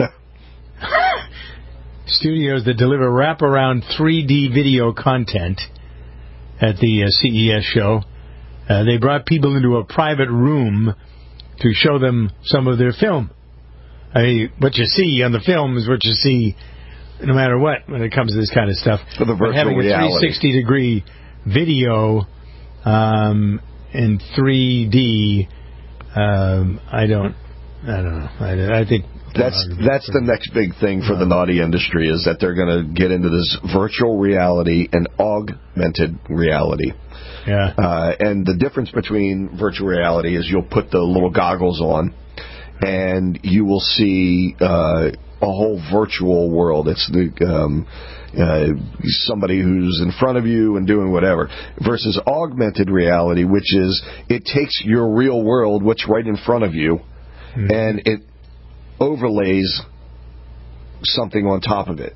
Studios that deliver wraparound three D video content at the uh, C E S show. Uh, they brought people into a private room to show them some of their film. I mean, what you see on the film is what you see no matter what when it comes to this kind of stuff. For the virtual but having reality. a three sixty degree video um, in three D, um, I don't, I don't know. I, I think that's that's the next big thing for the naughty industry, is that they're going to get into this virtual reality and augmented reality. Yeah. Uh, and the difference between virtual reality is you'll put the little goggles on, and you will see uh, a whole virtual world. It's the um, uh, somebody who's in front of you and doing whatever. Versus augmented reality, which is it takes your real world, what's right in front of you, mm-hmm. and it overlays something on top of it.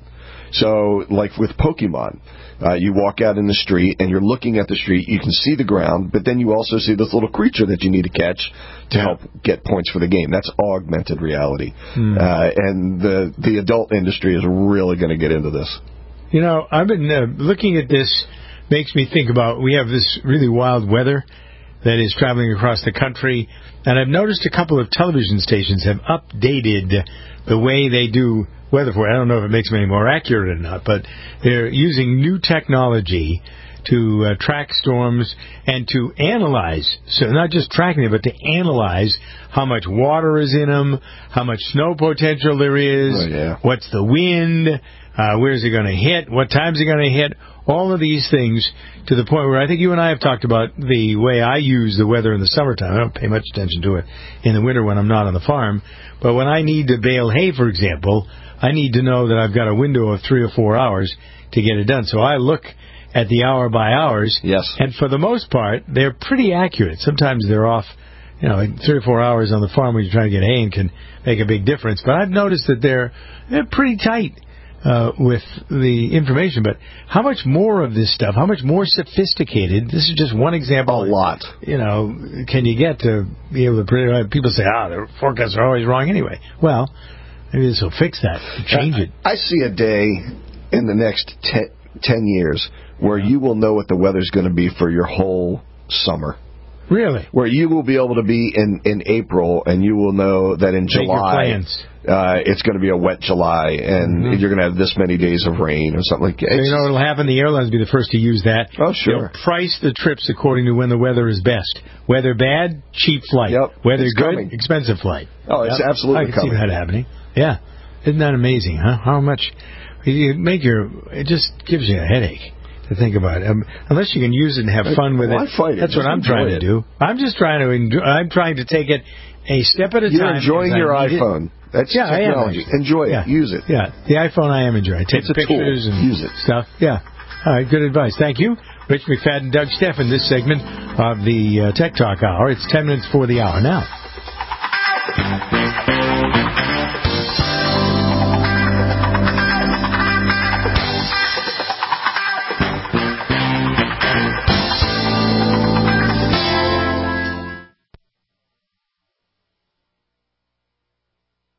So, like with Pokemon, uh, you walk out in the street and you're looking at the street. You can see the ground, but then you also see this little creature that you need to catch to help get points for the game. That's augmented reality. Mm. Uh, and the the adult industry is really going to get into this. You know, I've been uh, looking at this. Makes me think about, we have this really wild weather that is traveling across the country, and I've noticed a couple of television stations have updated the way they do weather for it. I don't know if it makes them any more accurate or not, but they're using new technology to uh, track storms and to analyze, so not just tracking it, but to analyze how much water is in them, how much snow potential there is, oh, yeah. what's the wind, uh, where's it going to hit, what time's it going to hit, all of these things, to the point where I think you and I have talked about the way I use the weather in the summertime. I don't pay much attention to it in the winter when I'm not on the farm, but when I need to bale hay, for example, I need to know that I've got a window of three or four hours to get it done. So I look at the hour by hours. Yes. And for the most part, they're pretty accurate. Sometimes they're off, you know, like three or four hours on the farm when you're trying to get hay and can make a big difference. But I've noticed that they're, they're pretty tight uh, with the information. But how much more of this stuff, how much more sophisticated, this is just one example. A lot. You know, can you get to be able to predict? People say, ah, oh, the forecasts are always wrong anyway. Well, maybe this will fix that, change it. I see a day in the next ten, ten years where you will know what the weather's going to be for your whole summer. Really? Where you will be able to be in, in April, and you will know that in Make July uh, it's going to be a wet July, and mm-hmm. you're going to have this many days of rain or something like that. So you know what will happen? The airlines will be the first to use that. Oh, sure. They'll price the trips according to when the weather is best. Weather bad, cheap flight. Yep. Weather it's good, coming. expensive flight. Oh, it's yep. absolutely I can coming. see that happening. Yeah. Isn't that amazing, huh? How much you make your, it just gives you a headache to think about it. Um, unless you can use it and have fun with Why it. Fight it? That's Just what I'm trying it. to do. I'm just trying to enjoy, I'm trying to take it a step at a You're time. enjoying your iPhone. It. That's yeah, technology. I am. Enjoy it. Yeah. Use it. Yeah, the iPhone I am enjoying. I take it's a pictures tool. and Use it. stuff. Yeah. All right, good advice. Thank you. Rich McFadden, Doug Steffen, this segment of the uh, Tech Talk Hour. It's ten minutes for the hour now.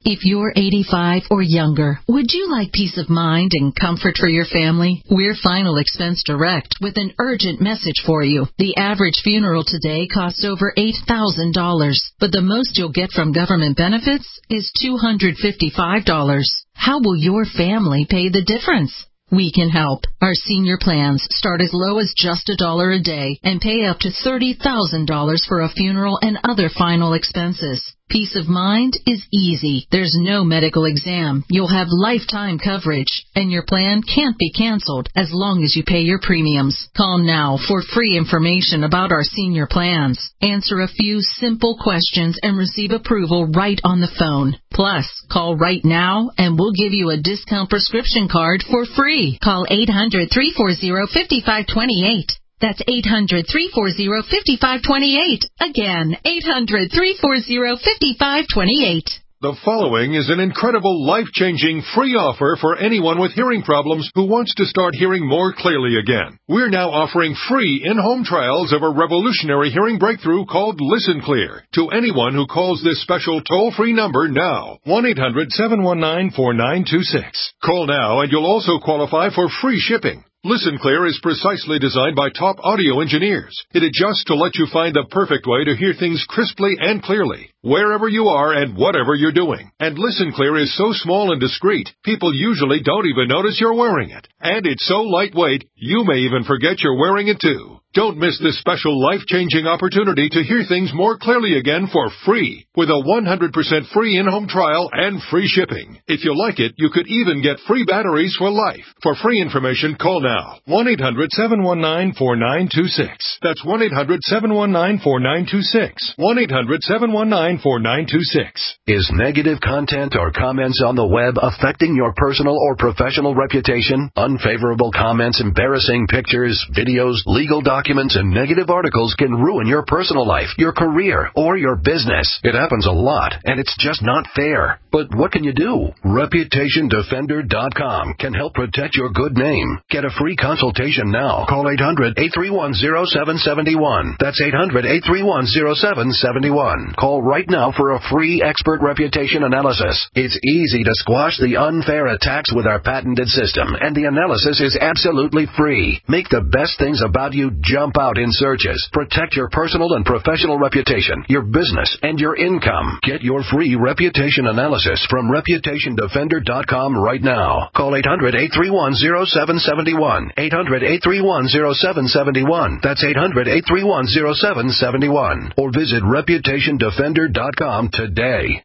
If you're eighty-five or younger, would you like peace of mind and comfort for your family? We're Final Expense Direct with an urgent message for you. The average funeral today costs over eight thousand dollars, but the most you'll get from government benefits is two hundred fifty-five dollars. How will your family pay the difference? We can help. Our senior plans start as low as just a dollar a day and pay up to thirty thousand dollars for a funeral and other final expenses. Peace of mind is easy. There's no medical exam. You'll have lifetime coverage, and your plan can't be canceled as long as you pay your premiums. Call now for free information about our senior plans. Answer a few simple questions and receive approval right on the phone. Plus, call right now and we'll give you a discount prescription card for free. Call eight hundred, three four zero, five five two eight. That's eight hundred, three four zero, five five two eight. Again, eight hundred, three four zero, five five two eight. The following is an incredible, life-changing free offer for anyone with hearing problems who wants to start hearing more clearly again. We're now offering free in-home trials of a revolutionary hearing breakthrough called Listen Clear to anyone who calls this special toll-free number now, one eight hundred, seven one nine, four nine two six. Call now and you'll also qualify for free shipping. Listen Clear is precisely designed by top audio engineers. It adjusts to let you find the perfect way to hear things crisply and clearly, wherever you are and whatever you're doing. And Listen Clear is so small and discreet, people usually don't even notice you're wearing it. And it's so lightweight, you may even forget you're wearing it too. Don't miss this special life-changing opportunity to hear things more clearly again for free, with a one hundred percent free in-home trial and free shipping. If you like it, you could even get free batteries for life. For free information, call now, one eight hundred, seven one nine, four nine two six. That's one eight hundred, seven one nine, four nine two six. one eight hundred, seven one nine, four nine two six. Is negative content or comments on the web affecting your personal or professional reputation? Unfavorable comments, embarrassing pictures, videos, legal documents, Documents and negative articles can ruin your personal life, your career, or your business. It happens a lot, and it's just not fair. But what can you do? Reputation Defender dot com can help protect your good name. Get a free consultation now. Call eight hundred, eight three one, zero seven seven one. That's eight hundred, eight three one, zero seven seven one. Call right now for a free expert reputation analysis. It's easy to squash the unfair attacks with our patented system, and the analysis is absolutely free. Make the best things about you jump out in searches. Protect your personal and professional reputation, your business, and your income. Get your free reputation analysis from Reputation Defender dot com right now. Call eight hundred, eight three one, zero seven seven one. eight hundred, eight three one, zero seven seven one. That's eight hundred, eight three one, zero seven seven one. Or visit Reputation Defender dot com today.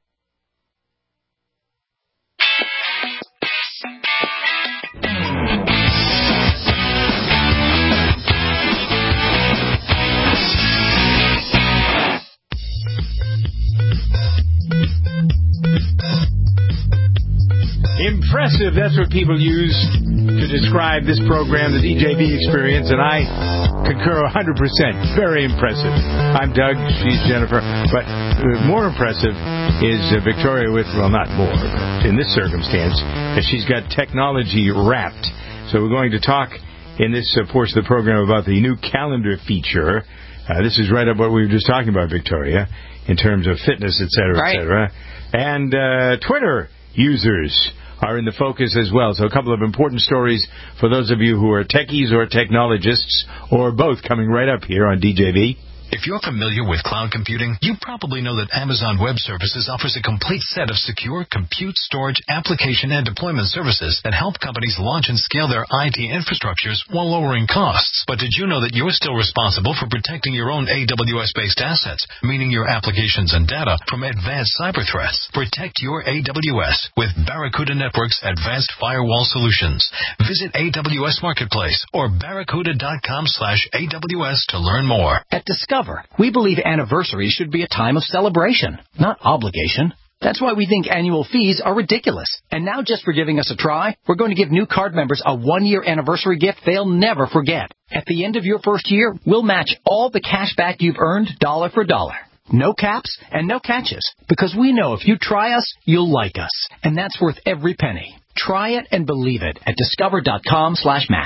Impressive, that's what people use to describe this program, the D J V experience, and I concur one hundred percent. Very impressive. I'm Doug, she's Jennifer, but more impressive is uh, Victoria with, well, not more, but in this circumstance, that she's got technology wrapped. So we're going to talk in this uh, portion of the program about the new calendar feature. Uh, this is right up what we were just talking about, Victoria, in terms of fitness, et cetera, et cetera. And uh, Twitter users are in the focus as well. So a couple of important stories for those of you who are techies or technologists or both coming right up here on D J V. If you're familiar with cloud computing, you probably know that Amazon Web Services offers a complete set of secure compute, storage, application, and deployment services that help companies launch and scale their I T infrastructures while lowering costs. But did you know that you're still responsible for protecting your own A W S-based assets, meaning your applications and data, from advanced cyber threats? Protect your A W S with Barracuda Network's Advanced Firewall Solutions. Visit A W S Marketplace or barracuda.com slash AWS to learn more. At Discover, we believe anniversaries should be a time of celebration, not obligation. That's why we think annual fees are ridiculous. And now, just for giving us a try, we're going to give new card members a one-year anniversary gift they'll never forget. At the end of your first year, we'll match all the cash back you've earned dollar for dollar. No caps and no catches. Because we know if you try us, you'll like us. And that's worth every penny. Try it and believe it at discover.com slash match.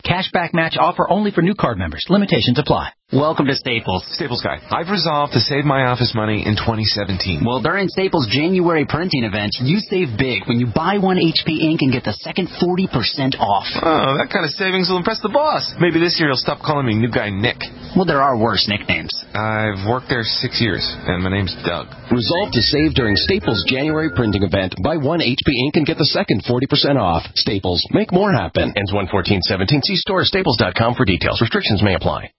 Cashback match offer only for new card members. Limitations apply. Welcome to Staples. Staples guy. I've resolved to save my office money in twenty seventeen. Well, during Staples' January printing event, you save big when you buy one H P ink and get the second forty percent off. Oh, that kind of savings will impress the boss. Maybe this year he'll stop calling me new guy Nick. Well, there are worse nicknames. I've worked there six years, and my name's Doug. Resolve to save during Staples' January printing event. Buy one H P ink and get the second forty percent off. Staples. Make more happen. Ends one fourteen seventeen. See store staples dot com for details. Restrictions may apply.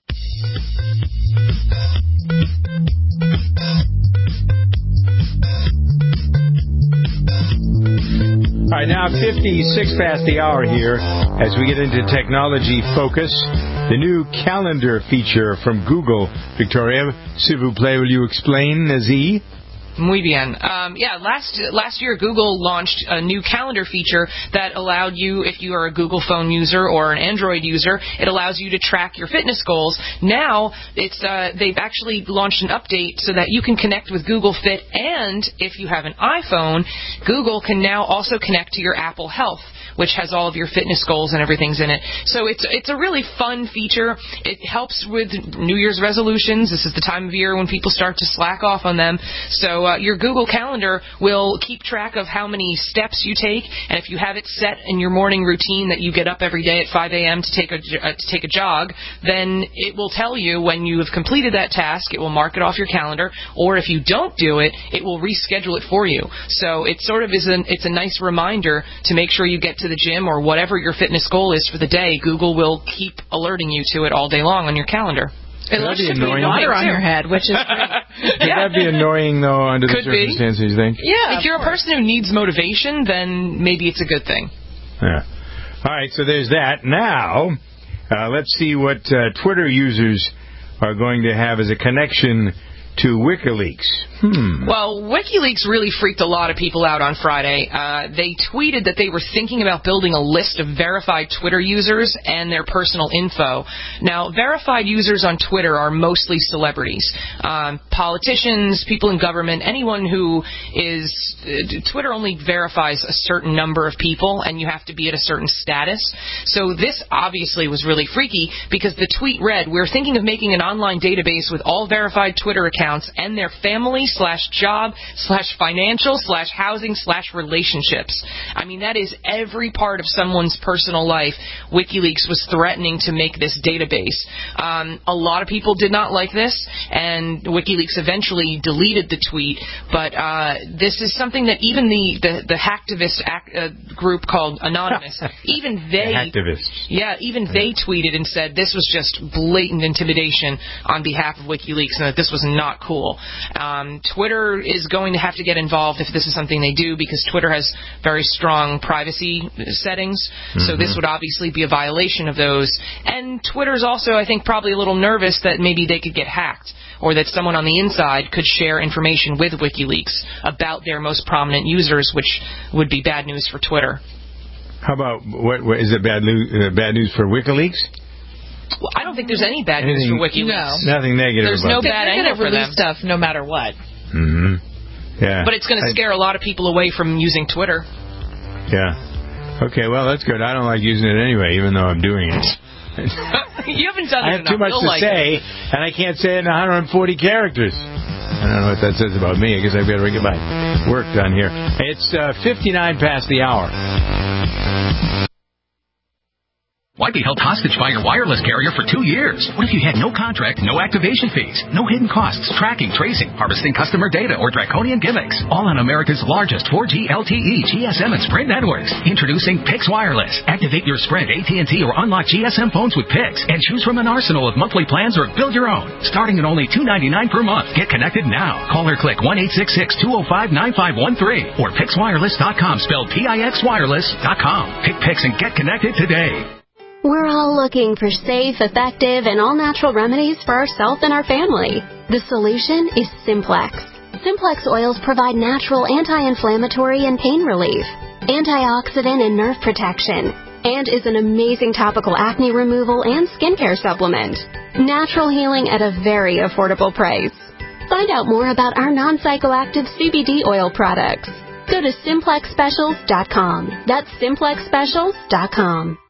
All right, now fifty-six past the hour here as we get into Technology Focus. The new calendar feature from Google. Victoria, s'il vous plaît, will you explain, Z? Muy bien. Um, yeah, last last year Google launched a new calendar feature that allowed you, if you are a Google phone user or an Android user, it allows you to track your fitness goals. Now it's uh, they've actually launched an update so that you can connect with Google Fit, and if you have an iPhone, Google can now also connect to your Apple Health, which has all of your fitness goals and everything's in it. So it's it's a really fun feature. It helps with New Year's resolutions. This is the time of year when people start to slack off on them. So uh, your Google Calendar will keep track of how many steps you take, and if you have it set in your morning routine that you get up every day at five a.m. to take a uh, to take a jog, then it will tell you when you have completed that task. It will mark it off your calendar, or if you don't do it, it will reschedule it for you. So it sort of is an it's a nice reminder to make sure you get to the gym or whatever your fitness goal is for the day. Google will keep alerting you to it all day long on your calendar. Unless you have water on your head, which is great. Could yeah. that be annoying, though, under Could the circumstances, be. you think? Yeah, if you're a person who needs motivation, then maybe it's a good thing. Yeah. All right, so there's that. Now, uh, let's see what uh, Twitter users are going to have as a connection to WikiLeaks. Hmm. Well, WikiLeaks really freaked a lot of people out on Friday. Uh, they tweeted that they were thinking about building a list of verified Twitter users and their personal info. Now, verified users on Twitter are mostly celebrities. Um, politicians, people in government, anyone who is... Uh, Twitter only verifies a certain number of people, and you have to be at a certain status. So this obviously was really freaky because the tweet read, "We're thinking of making an online database with all verified Twitter accounts and their family slash job slash financial slash housing slash relationships." I mean, that is every part of someone's personal life. WikiLeaks was threatening to make this database. Um, a lot of people did not like this, and WikiLeaks eventually deleted the tweet. But uh, this is something that even the, the, the hacktivist act, uh, group called Anonymous, even they... The hacktivists. Yeah, even they tweeted and said this was just blatant intimidation on behalf of WikiLeaks and that this was not cool. Um, Twitter is going to have to get involved if this is something they do because Twitter has very strong privacy settings, mm-hmm. so this would obviously be a violation of those. And Twitter's also, I think, probably a little nervous that maybe they could get hacked or that someone on the inside could share information with WikiLeaks about their most prominent users, which would be bad news for Twitter. How about, what, what is it bad news, uh, bad news for WikiLeaks? Well, I don't think there's any bad Anything, news for WikiLeaks. No. Nothing negative There's about no bad They're angle for them. Stuff no matter what. Mm-hmm. Yeah. But it's going to scare I, a lot of people away from using Twitter. Yeah. Okay, well, that's good. I don't like using it anyway, even though I'm doing it. You haven't done it I have enough. too much You'll to like say, it. and I can't say it in one hundred forty characters. I don't know what that says about me. I guess I've got to get my work done here. It's uh, fifty-nine past the hour. Why be held hostage by your wireless carrier for two years? What if you had no contract, no activation fees, no hidden costs, tracking, tracing, harvesting customer data, or draconian gimmicks? All on America's largest four G L T E, G S M, and Sprint networks. Introducing Pix Wireless. Activate your Sprint, A T and T, or unlock G S M phones with Pix, and choose from an arsenal of monthly plans or build your own. Starting at only two dollars and ninety-nine cents per month. Get connected now. Call or click one eight six six, two oh five, nine five one three or pix wireless dot com, spelled P I X wireless dot com. Pick Pix and get connected today. We're all looking for safe, effective, and all-natural remedies for ourselves and our family. The solution is Simplex. Simplex oils provide natural anti-inflammatory and pain relief, antioxidant and nerve protection, and is an amazing topical acne removal and skincare supplement. Natural healing at a very affordable price. Find out more about our non-psychoactive C B D oil products. Go to simplex specials dot com. That's simplex specials dot com.